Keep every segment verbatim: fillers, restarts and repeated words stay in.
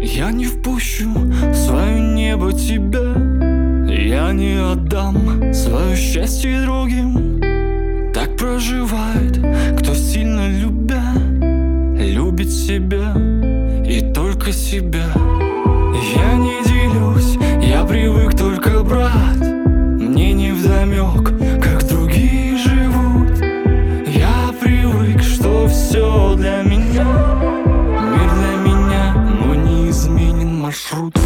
Я не впущу в свое небо тебя, я не отдам свое счастье другим. Так проживает, кто сильно любя, любит себя и только себя. Я не делюсь, я привык только брать, мне не вдомек, как другие живут. Я привык, что все для меня, мир для меня, но неизменен маршрут.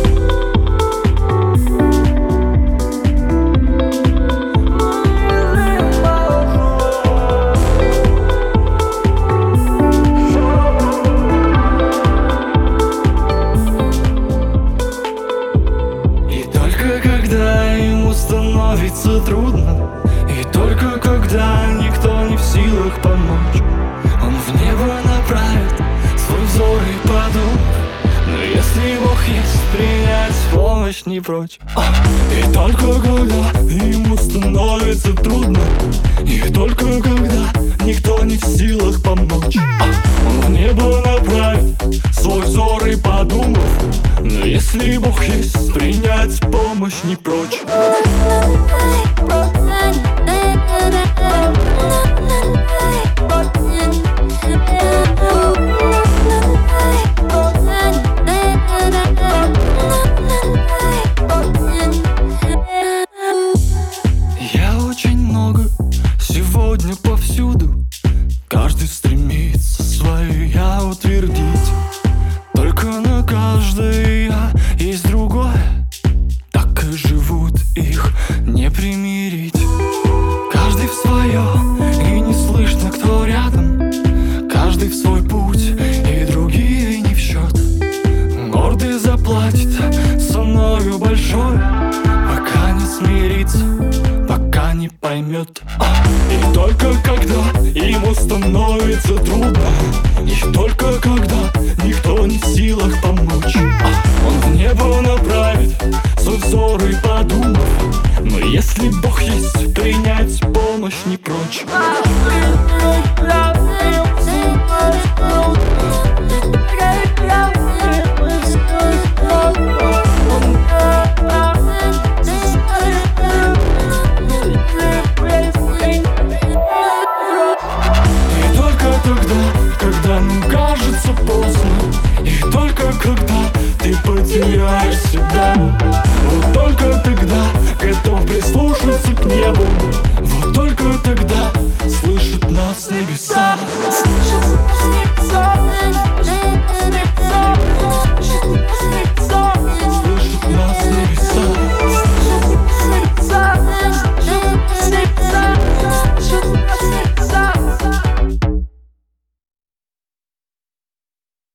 Становится трудно, и только когда никто не в силах помочь, он в небо направит свой взор и подумав: но если Бог есть, принять помощь не прочь. И только когда ему становится трудно, и только когда никто не в силах помочь, он в небо направит свой взор и подумав: но если Бог есть, принять помощь не прочь. Я очень много сегодня повсюду, каждый стремится свое я утвердить. Только на каждое я есть другое, так и живут, их не примирить. Каждый в свое, и не слышно, кто рядом, каждый в свой путь, и другие не в счет. Гордый заплатит ценою большой, пока не смирится, пока не поймет. И только когда ему становится трудно, и только когда